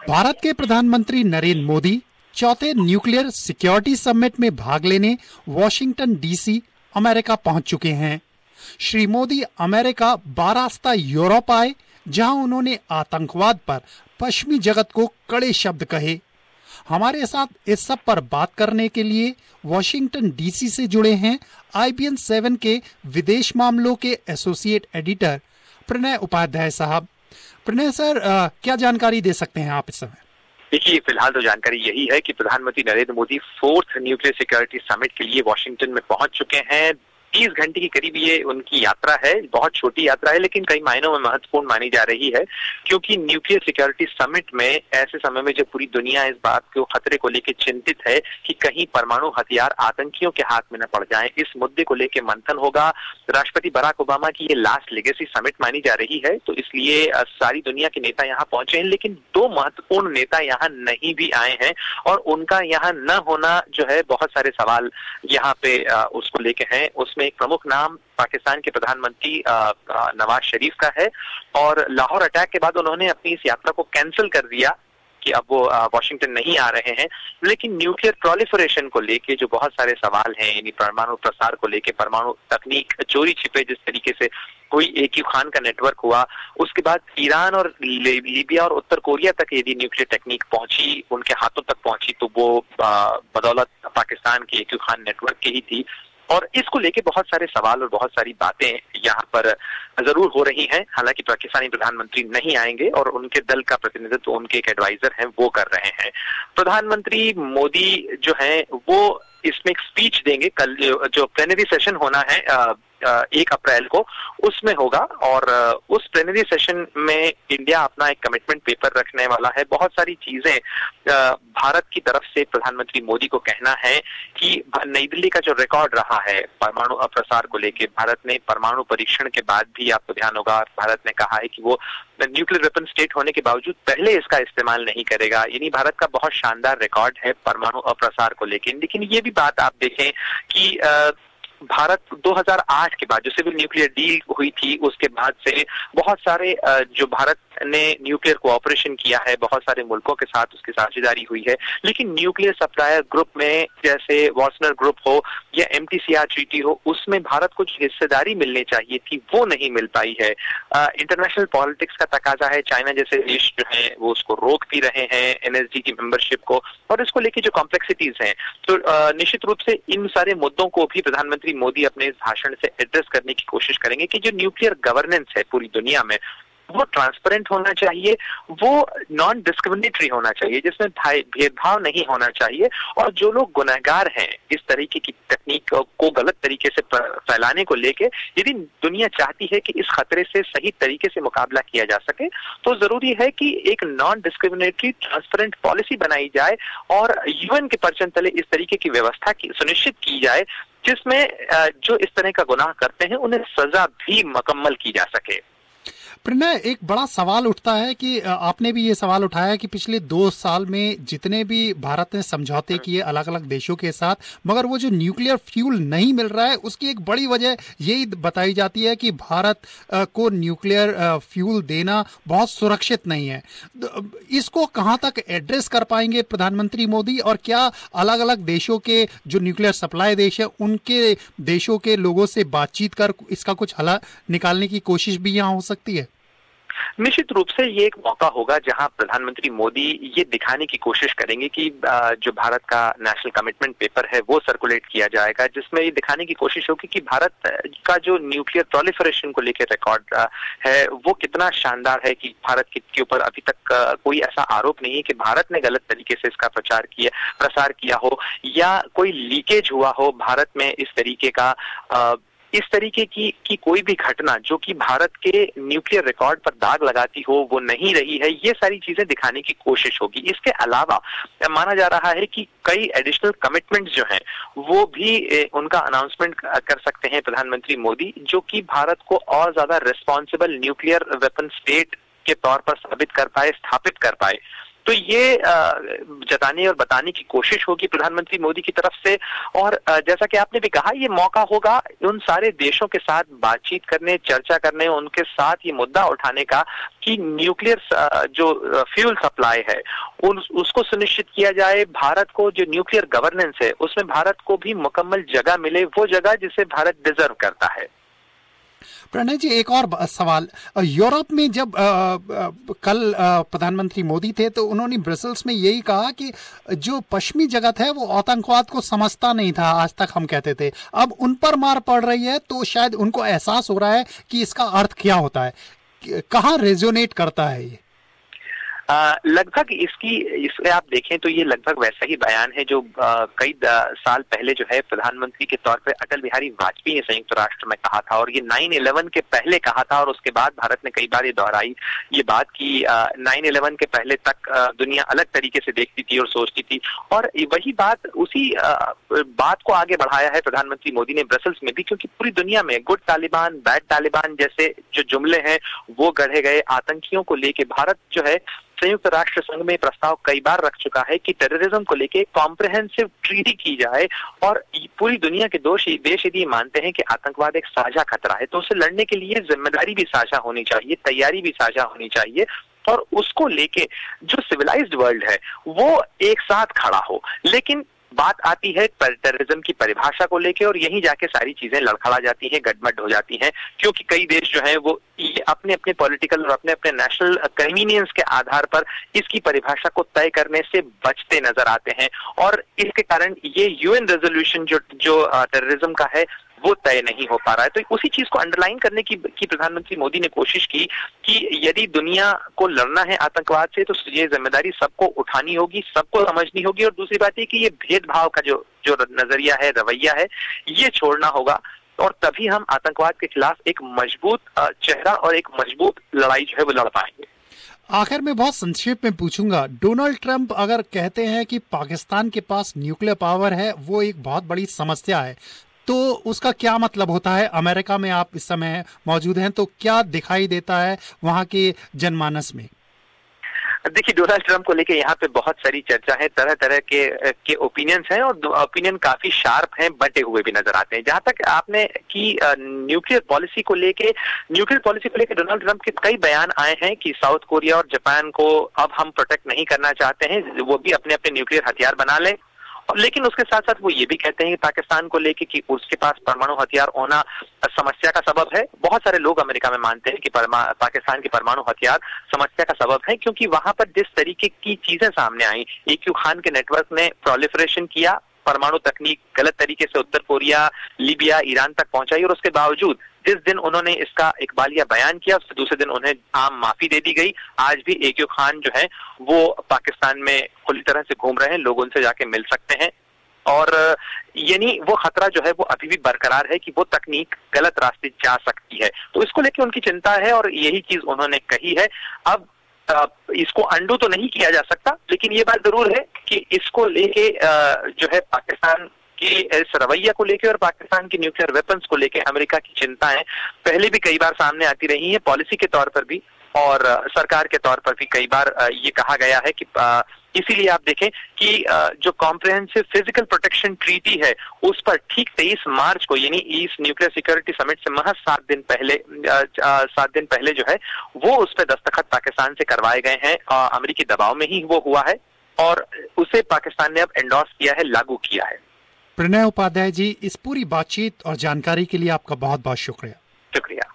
भारत के प्रधानमंत्री नरेंद्र मोदी चौथे न्यूक्लियर सिक्योरिटी समिट में भाग लेने वॉशिंगटन डीसी अमेरिका पहुंच चुके हैं। श्री मोदी अमेरिका बारास्ता यूरोप आए, जहां उन्होंने आतंकवाद पर पश्चिमी जगत को कड़े शब्द कहे। हमारे साथ इस सब पर बात करने के लिए वॉशिंगटन डीसी से जुड़े हैं IBN 7 के विदेश मामलों के एसोसिएट एडिटर प्रणय उपाध्याय साहब। प्रणय सर, क्या जानकारी दे सकते हैं आप इस समय? देखिए, फिलहाल तो जानकारी यही है कि प्रधानमंत्री Narendra Modi 4th nuclear security summit के लिए वॉशिंगटन में पहुंच चुके हैं। 30 घंटे के करीब ये उनकी यात्रा है। बहुत छोटी यात्रा है, लेकिन कई मायनों में महत्वपूर्ण मानी जा रही है, क्योंकि न्यूक्लियर सिक्योरिटी समिट में ऐसे समय में जब पूरी दुनिया इस बात के खतरे को लेकर चिंतित है कि कहीं परमाणु हथियार आतंकियों के हाथ में न पड़ जाएं, इस मुद्दे को लेकर मंथन होगा। राष्ट्रपति बराक ओबामा की ये लास्ट लेगेसी समिट मानी जा रही है, तो इसलिए सारी दुनिया के नेता यहाँ पहुंचे हैं। लेकिन 2 महत्वपूर्ण नेता यहाँ नहीं भी आए हैं, और उनका यहाँ न होना जो है, बहुत सारे सवाल यहाँ पे उसको लेके हैं। उसमें एक प्रमुख नाम पाकिस्तान के प्रधानमंत्री नवाज शरीफ का है, और लाहौर अटैक के बाद उन्होंने अपनी इस यात्रा को कैंसिल कर दिया कि अब वो वॉशिंगटन नहीं आ रहे हैं। लेकिन न्यूक्लियर प्रोलिफरेशन को लेके जो बहुत सारे सवाल हैं, यानी परमाणु प्रसार को लेके, परमाणु तकनीक चोरी छिपे जिस तरीके से कोई AQ खान का नेटवर्क हुआ, उसके बाद ईरान और लीबिया और उत्तर कोरिया तक यदि न्यूक्लियर टेक्निक पहुंची, उनके हाथों तक पहुंची, तो वो बदौलत पाकिस्तान के AQ खान नेटवर्क की ही थी। और इसको लेके बहुत सारे सवाल और बहुत सारी बातें यहाँ पर जरूर हो रही हैं। हालांकि पाकिस्तानी प्रधानमंत्री नहीं आएंगे और उनके दल का प्रतिनिधित्व उनके एक एडवाइजर हैं, वो कर रहे हैं। प्रधानमंत्री मोदी जो हैं वो इसमें एक स्पीच देंगे। कल जो प्लेनरी सेशन होना है 1 अप्रैल को, उसमें होगा, और उस प्लेनरी सेशन में इंडिया अपना एक कमिटमेंट पेपर रखने वाला है। बहुत सारी चीजें भारत की तरफ से प्रधानमंत्री मोदी को कहना है कि नई दिल्ली का जो रिकॉर्ड रहा है परमाणु अप्रसार को लेके, भारत ने परमाणु परीक्षण के बाद भी, आपको ध्यान होगा, भारत ने कहा है कि वो न्यूक्लियर वेपन स्टेट होने के बावजूद पहले इसका इस्तेमाल नहीं करेगा। यानी भारत का बहुत शानदार रिकॉर्ड है परमाणु अप्रसार को लेके। लेकिन ये भी बात आप देखें कि भारत 2008 के बाद जो सिविल न्यूक्लियर डील हुई थी, उसके बाद से बहुत सारे जो भारत ने न्यूक्लियर कोऑपरेशन किया है, बहुत सारे मुल्कों के साथ उसकी साझेदारी हुई है। लेकिन न्यूक्लियर सप्लायर ग्रुप में, जैसे वार्सनर ग्रुप हो या MTCR ट्रीटी हो, उसमें भारत को जो हिस्सेदारी मिलनी चाहिए थी वो नहीं मिल पाई है। इंटरनेशनल पॉलिटिक्स का तकाजा है, चाइना जैसे देश जो है वो उसको रोक भी रहे हैं, NSG की मेंबरशिप को, और इसको लेके जो कॉम्प्लेक्सिटीज हैं। तो निश्चित रूप से इन सारे मुद्दों को भी प्रधानमंत्री मोदी अपने इस भाषण से एड्रेस करने की कोशिश करेंगे कि जो न्यूक्लियर गवर्नेंस है पूरी दुनिया में, वो ट्रांसपेरेंट होना चाहिए, वो नॉन डिस्क्रिमिनेटरी होना चाहिए, जिसमें भेदभाव नहीं होना चाहिए। और जो लोग गुनहगार हैं इस तरीके की तकनीक को गलत तरीके से फैलाने को लेके, यदि दुनिया चाहती है कि इस खतरे से सही तरीके से मुकाबला किया जा सके, तो जरूरी है कि एक नॉन डिस्क्रिमिनेटरी ट्रांसपेरेंट पॉलिसी बनाई जाए, और UN के परचम तले इस तरीके की व्यवस्था की सुनिश्चित की जाए जिसमें जो इस तरह का गुनाह करते हैं उन्हें सजा भी मुकम्मल की जा सके। प्रणय, एक बड़ा सवाल उठता है कि आपने भी ये सवाल उठाया कि पिछले 2 साल में जितने भी भारत ने समझौते किए अलग अलग देशों के साथ, मगर वो जो न्यूक्लियर फ्यूल नहीं मिल रहा है, उसकी एक बड़ी वजह यही बताई जाती है कि भारत को न्यूक्लियर फ्यूल देना बहुत सुरक्षित नहीं है। इसको कहाँ तक एड्रेस कर पाएंगे प्रधानमंत्री मोदी, और क्या अलग अलग देशों के जो न्यूक्लियर सप्लाई देश है उनके देशों के लोगों से बातचीत कर इसका कुछ हल निकालने की कोशिश भी यहाँ हो सकती है? निश्चित रूप से ये एक मौका होगा जहां प्रधानमंत्री मोदी ये दिखाने की कोशिश करेंगे कि जो भारत का नेशनल कमिटमेंट पेपर है वो सर्कुलेट किया जाएगा, जिसमें ये दिखाने की कोशिश होगी कि भारत का जो न्यूक्लियर प्रोलिफरेशन को लेकर रिकॉर्ड है वो कितना शानदार है, कि भारत के ऊपर अभी तक कोई ऐसा आरोप नहीं है कि भारत ने गलत तरीके से इसका प्रसार किया हो, या कोई लीकेज हुआ हो भारत में इस तरीके का। इस तरीके की कोई भी घटना जो कि भारत के न्यूक्लियर रिकॉर्ड पर दाग लगाती हो वो नहीं रही है, ये सारी चीजें दिखाने की कोशिश होगी। इसके अलावा माना जा रहा है कि कई एडिशनल कमिटमेंट्स जो हैं वो भी उनका अनाउंसमेंट कर सकते हैं प्रधानमंत्री मोदी, जो कि भारत को और ज्यादा रिस्पॉन्सिबल न्यूक्लियर वेपन स्टेट के तौर पर साबित कर पाए, स्थापित कर पाए। तो ये जताने और बताने की कोशिश होगी प्रधानमंत्री मोदी की तरफ से। और जैसा कि आपने भी कहा, ये मौका होगा उन सारे देशों के साथ बातचीत करने, चर्चा करने, उनके साथ ये मुद्दा उठाने का कि न्यूक्लियर जो फ्यूल सप्लाई है उसको सुनिश्चित किया जाए। भारत को जो न्यूक्लियर गवर्नेंस है उसमें भारत को भी मुकम्मल जगह मिले, वो जगह जिसे भारत डिजर्व करता है। प्रणय जी, एक और सवाल। यूरोप में जब कल प्रधानमंत्री मोदी थे तो उन्होंने ब्रसल्स में यही कहा कि जो पश्चिमी जगत है वो आतंकवाद को समझता नहीं था, आज तक हम कहते थे, अब उन पर मार पड़ रही है तो शायद उनको एहसास हो रहा है कि इसका अर्थ क्या होता है। कहाँ रेजोनेट करता है ये? लगभग इसमें आप देखें तो ये लगभग वैसा ही बयान है जो कई साल पहले जो है प्रधानमंत्री के तौर पे अटल बिहारी वाजपेयी ने संयुक्त राष्ट्र में कहा था, और ये 9/11 के पहले कहा था, और उसके बाद भारत ने कई बार ये दोहराई ये बात कि 9/11 के पहले तक दुनिया अलग तरीके से देखती थी और सोचती थी, और वही बात उसी बात को आगे बढ़ाया है प्रधानमंत्री मोदी ने ब्रसल्स में भी, क्योंकि पूरी दुनिया में गुड तालिबान, बैड तालिबान जैसे जो जुमले हैं वो गढ़े गए। आतंकियों को लेके भारत जो है संयुक्त राष्ट्र संघ में प्रस्ताव कई बार रख चुका है कि टेररिज्म को लेके कॉम्प्रिहेंसिव ट्रीटी की जाए, और पूरी दुनिया के देश यदि मानते हैं कि आतंकवाद एक साझा खतरा है तो उसे लड़ने के लिए जिम्मेदारी भी साझा होनी चाहिए, तैयारी भी साझा होनी चाहिए, और उसको लेके जो सिविलाइज्ड वर्ल्ड है वो एक साथ खड़ा हो। लेकिन बात आती है टेररिज्म की परिभाषा को लेके, और यहीं जाके सारी चीजें लड़खड़ा जाती हैं, गड़बड़ हो जाती हैं, क्योंकि कई देश जो हैं वो अपने अपने पॉलिटिकल और अपने अपने नेशनल कन्वीनियंस के आधार पर इसकी परिभाषा को तय करने से बचते नजर आते हैं, और इसके कारण ये यूएन रेजोल्यूशन जो टेररिज्म का है वो तय नहीं हो पा रहा है। तो उसी चीज को अंडरलाइन करने की प्रधानमंत्री मोदी ने कोशिश की कि यदि दुनिया को लड़ना है आतंकवाद से तो ये जिम्मेदारी सबको उठानी होगी, सबको समझनी होगी, और दूसरी बात ये कि ये भेदभाव का जो नजरिया है, रवैया है, ये छोड़ना होगा, और तभी हम आतंकवाद के खिलाफ एक मजबूत चेहरा और एक मजबूत लड़ाई जो है वो लड़ पाएंगे। आखिर में बहुत संक्षेप में पूछूंगा, डोनाल्ड ट्रंप अगर कहते हैं कि पाकिस्तान के पास न्यूक्लियर पावर है वो एक बहुत बड़ी समस्या है, तो उसका क्या मतलब होता है? अमेरिका में आप इस समय मौजूद हैं, तो क्या दिखाई देता है वहां के जनमानस में? देखिए, डोनाल्ड ट्रंप को लेके यहाँ पे बहुत सारी चर्चा है, तरह तरह के ओपिनियंस हैं, और ओपिनियन काफी शार्प हैं, बटे हुए भी नजर आते हैं। जहां तक आपने की न्यूक्लियर पॉलिसी को लेके डोनाल्ड ट्रंप के कई बयान आए हैं कि साउथ कोरिया और जापान को अब हम प्रोटेक्ट नहीं करना चाहते हैं, वो भी अपने अपने न्यूक्लियर हथियार बना लें, लेकिन उसके साथ साथ वो ये भी कहते हैं कि पाकिस्तान को लेके कि उसके पास परमाणु हथियार होना समस्या का सबब है। बहुत सारे लोग अमेरिका में मानते हैं कि पाकिस्तान के परमाणु हथियार समस्या का सबब है, क्योंकि वहां पर जिस तरीके की चीजें सामने आई, AQ खान के नेटवर्क ने प्रोलिफरेशन किया, परमाणु तकनीक गलत तरीके से उत्तर कोरिया, लीबिया, ईरान तक पहुंचाई, और उसके बावजूद जिस दिन उन्होंने इसका इकबालिया बयान किया उससे दूसरे दिन उन्हें आम माफी दे दी गई। आज भी AQ खान जो है वो पाकिस्तान में खुली तरह से घूम रहे हैं, लोग उनसे जाके मिल सकते हैं, और यानी वो खतरा जो है वो अभी भी बरकरार है कि वो तकनीक गलत रास्ते जा सकती है। तो इसको लेके उनकी चिंता है, और यही चीज उन्होंने कही है। अब इसको अंडू तो नहीं किया जा सकता, लेकिन ये बात जरूर है कि इसको लेके जो है पाकिस्तान कि इस रवैया को लेके और पाकिस्तान की न्यूक्लियर वेपन्स को लेके अमेरिका की चिंताएं पहले भी कई बार सामने आती रही हैं, पॉलिसी के तौर पर भी और सरकार के तौर पर भी कई बार ये कहा गया है कि इसीलिए आप देखें कि जो कॉम्प्रिहेंसिव फिजिकल प्रोटेक्शन ट्रीटी है उस पर ठीक 23 मार्च को, यानी इस न्यूक्लियर सिक्योरिटी समिट से महज 7 दिन पहले जो है वो उस पर दस्तखत पाकिस्तान से करवाए गए हैं। अमेरिकी दबाव में ही वो हुआ है, और उसे पाकिस्तान ने अब एंडोर्स किया है, लागू किया है। प्रणय उपाध्याय जी, इस पूरी बातचीत और जानकारी के लिए आपका बहुत बहुत शुक्रिया। शुक्रिया।